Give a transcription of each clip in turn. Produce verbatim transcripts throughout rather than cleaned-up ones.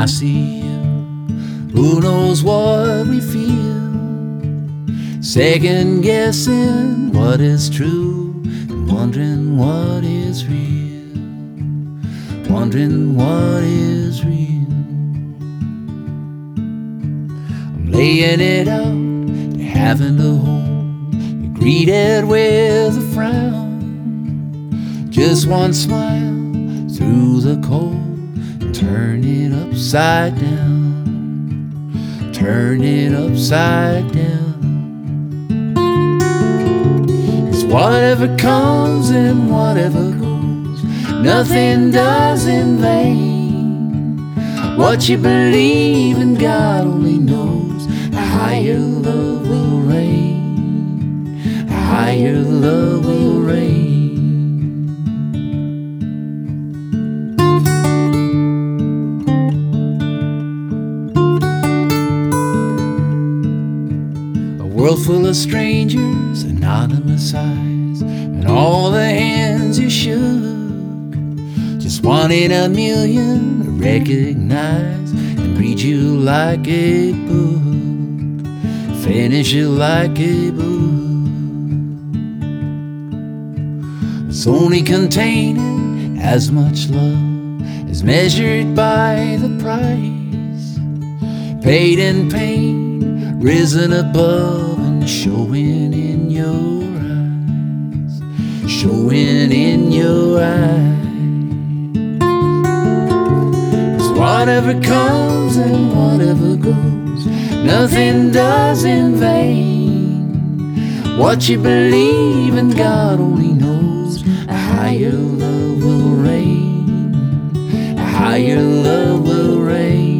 I see you. Who knows what we feel? Second guessing what is true, and wondering what is real. Wondering what is real. I'm laying it out, having to hold. You're greeted with a frown. Just one smile through the cold, and turn it upside down. Turn it upside down. It's whatever comes and whatever goes, nothing does in vain. What you believe in, God only knows. A higher love will reign. A higher love will reign. A world full of strangers, anonymous eyes, and all the hands you shook. Just one in a million to recognize and read you like a book. Finish you like a book. It's only containing as much love as measured by the price. Paid in pain, risen above, and showing in your eyes. Showing in your eyes. Whatever comes and whatever goes, nothing does in vain. What you believe in, God only knows. A higher love will reign. A higher love will reign.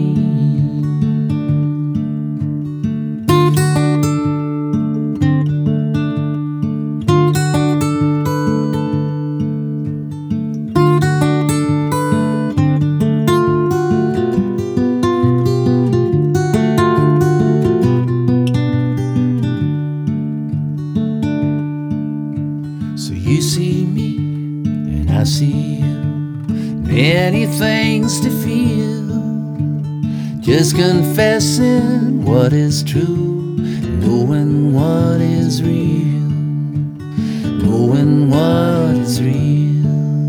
So you see me and I see you, many things to feel. Just confessing what is true, knowing what is real. Knowing what is real.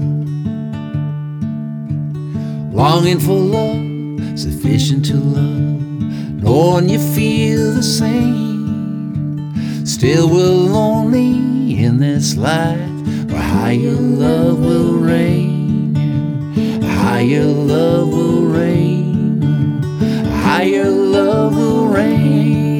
Longing for love, sufficient to love, knowing you feel the same. Still we're lonely in this life, where higher love will reign. A higher love will reign. A higher love will reign.